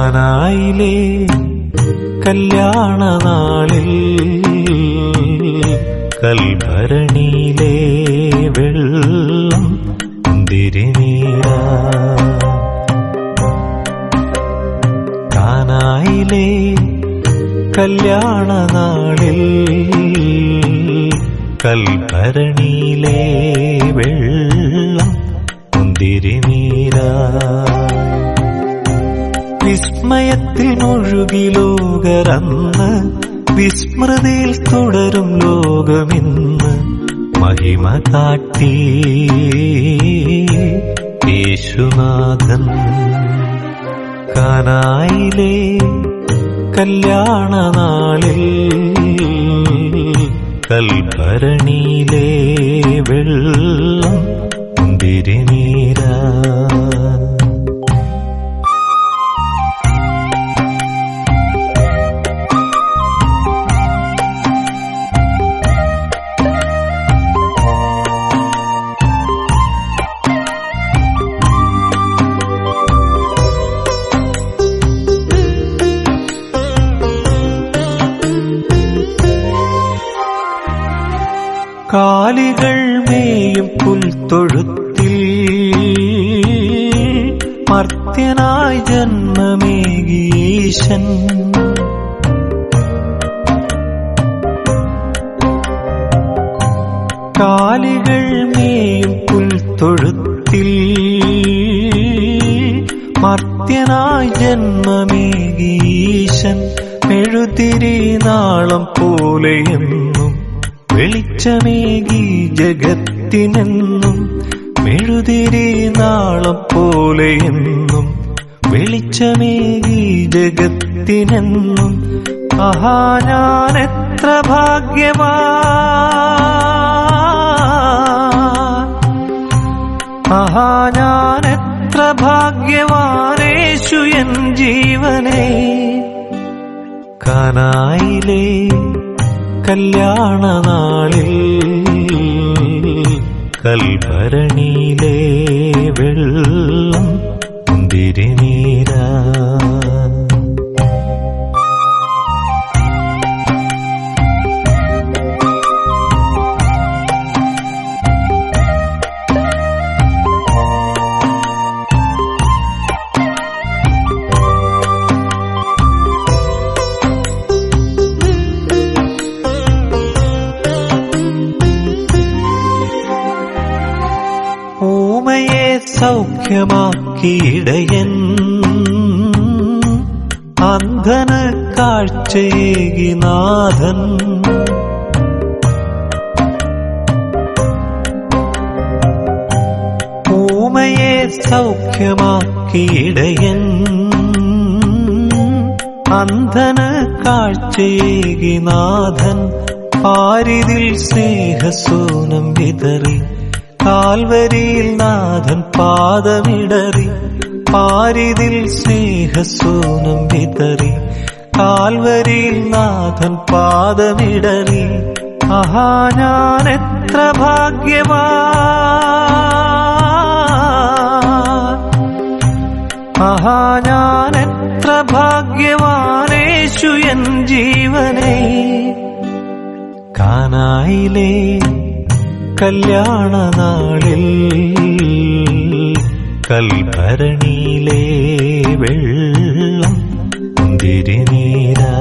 കാനായിലെ കല്യാണനാളിൽ കൽഭരണിയിലെ വെള്ളം തിരുനീരാ. കാനായിലെ കല്യാണനാളിൽ കൽഭരണിയിലെ വെള്ളം തിരുനീരാ. വിസ്മയത്തിൽ മുഴുകി ലോകരന്ന് വിസ്മൃതിയിൽ തുടരും ലോകമിന്ന് മഹിമ കാട്ടി യേശുനാഥൻ. കാനായിലെ കല്യാണനാളിൽ കൽഭരണിയിലെ വെള്ളം തിരുനീരാ. കാലികൾ മേയും പുൽത്തൊഴുത്തിൽ മർത്യനായി ജന്മമേകീശൻ. കാലികൾ മേയും പുൽത്തൊഴുത്തിൽ മർത്യനായി ജന്മമേകീശൻ. മെഴുതിരി നാളം പോലെയെന്നും വെളിച്ചമേകി ജഗത്തിനെന്നും. മെഴുതിരി നാളം പോലെയെന്നും വെളിച്ചമേകി ജഗത്തിനെന്നും. ആഹാ ഞാൻ എത്ര ഭാഗ്യവാൻ, ആഹാ ഞാൻ എത്ര ഭാഗ്യവാനേശു എൻ ജീവനെ. കാനായിലെ കല്യാണനാളിൽ കൽഭരണിയിലെ വെള്ളം തിരുനീരാ. ഊമയെ സൗഖ്യമാക്കിയിടയൻ, അന്ധന് കാഴ്ചയേകി നാഥൻ. ഊമയെ സൗഖ്യമാക്കിയിടയൻ, അന്ധന് കാഴ്ചയേകി നാഥൻ. പാരിതിൽ സ്നേഹസൂനം വിതറി കാൽവരിയിൽ നാഥൻ പാദമിടറി. പാരിതിൽ സ്നേഹസൂനം വിതറി കാൽവരിയിൽ നാഥൻ പാദമിടറി. ആഹാ ഞാൻ എത്ര ഭാഗ്യവാൻ, ആഹാ ഞാൻ എത്ര ഭാഗ്യവാനേശു എൻ ജീവനെ. കാനായിലെ കല്യാണനാളിൽ കൽഭരണിയിലെ വെള്ളം തിരുനീരാ.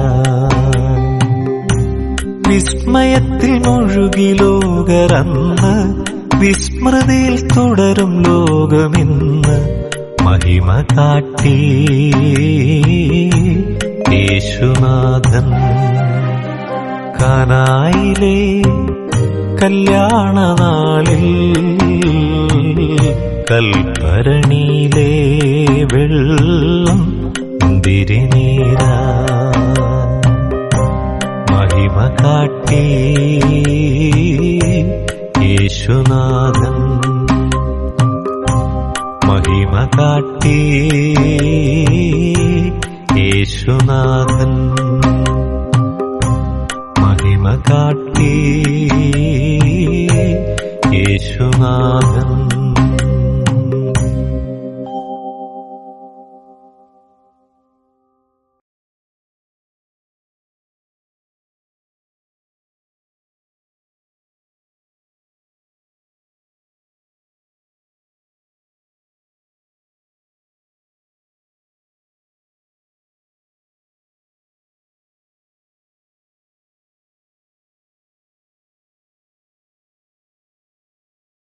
വിസ്മയത്തിൽ മുഴുകി ലോകരന്ന് വിസ്മൃതിയിൽ തുടരും ലോകമിന്ന് മഹിമ കാട്ടി യേശുനാഥൻ. കാനായിലെ കല്യാണനാളിൽ കൽഭരണിയിലെ വെള്ളം തിരുനീരാ. മഹിമ കാട്ടി യേശുനാഥൻ. മഹിമ കാട്ടി യേശുനാഥൻ. മഹിമ കാട്ടി യേശുനാഥൻ.